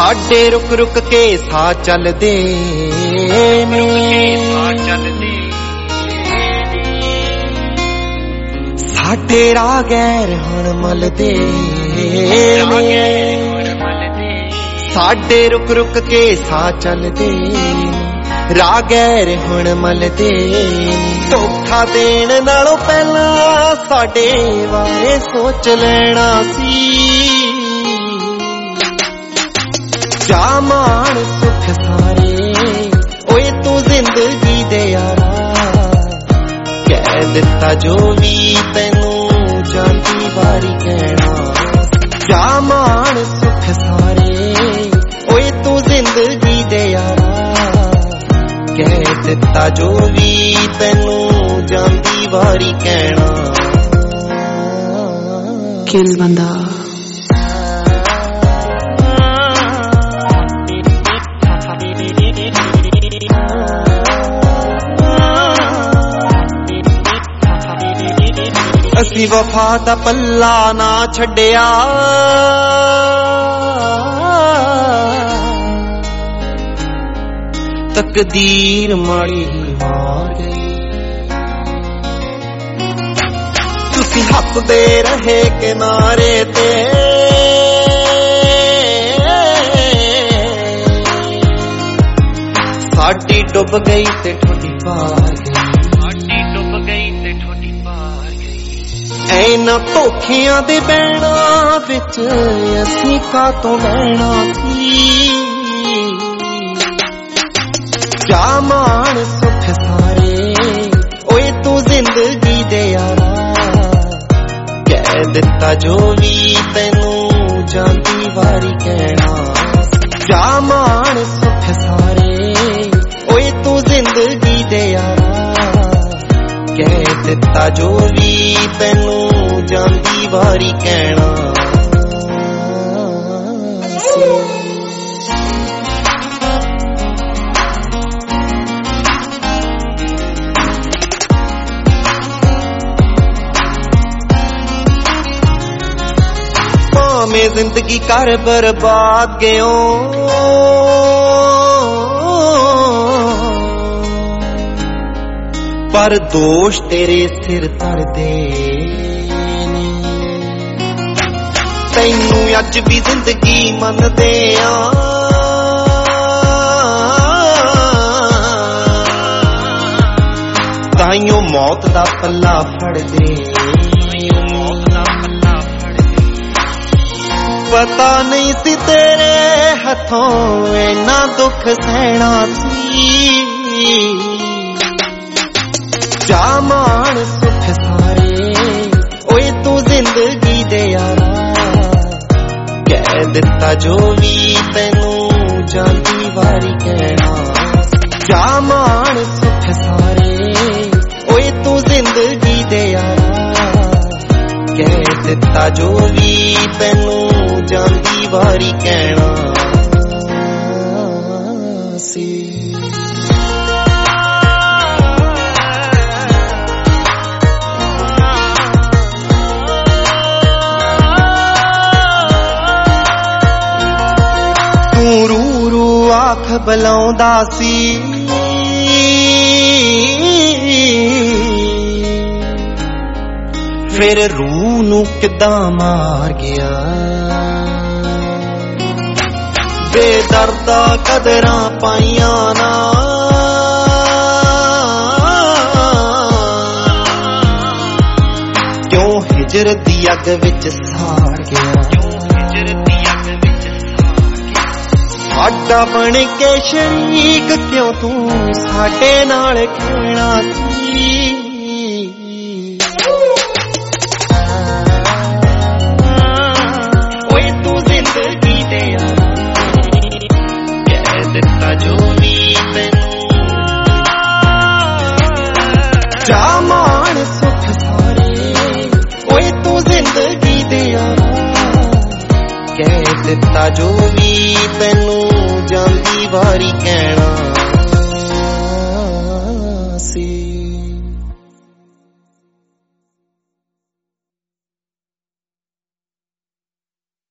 साडे रुक रुक के साह चलदे ने, साडे राह गैर हुण मलदे ने, साडे रुक रुक के साह चलदे राह गैर हुण मलदे। धोखा देण नालों पहला साडे बारे सोच लेना सी। जा मान सुख सारे ओए तू जिंदगी दे यारा, कह दिता जो भी तैनू जांदी वारी कहना। जा मान सुख सारे ओए तू जिंदगी दे यारा, कह दिता जो भी तैनू जांदी वारी कहना। किल बंदा असी वफा दा पल्ला ना छड्डिया, तकदीर माड़ी मार गई। तुसी हसदे रहे किनारे ते, साडी डुब गई ते ठोडी पार गई। ऐना धोखियां दे बैणा विच असीं कातों बहना सी। जा मान सुख सारे ओए तू जिंदगी दे यारा, कह दिता जो भी तैनू जांदी वारी कहना। जा मान सुख सारे ओए तू जिंदगी दे यारा, कह दिता जो भी तैनू जांदी वारी कहना। भावें जिंदगी कर बर्बाद गयो, पर दोष तेरे सिर धरदे ने। तैनू अज भी जिंदगी मनदे आ, ताइयों मौत दा पल्ला फड़दे। पता नहीं सी तेरे हथों इन्ना दुख सहना सी। जा मान सुख सारे ओए तू जिंदगी दे यारा, कह दिता जो भी तैनू जांदी वारी कहना। जा मान सुख सारे ओए तू जिंदगी दे यारा, कह दिता जो भी तैनू जांदी वारी कहना सी। आख बलाउंदा सी, फिर रूह नू किदां मार गया। बेदर्दा कदरां पाइयां ना, क्यों हिजर दी अग विच साड़ गया। साडा बन के शरीक क्यों तू साडे नाल खेलना सी। ओए तू जिंदगी दे यारा, कह दिता जो भी तैनू। जा मान सुख सारे ओए तू जिंदगी दे यारा, कह दिता जो भी तैनू जांदी वारी कहना।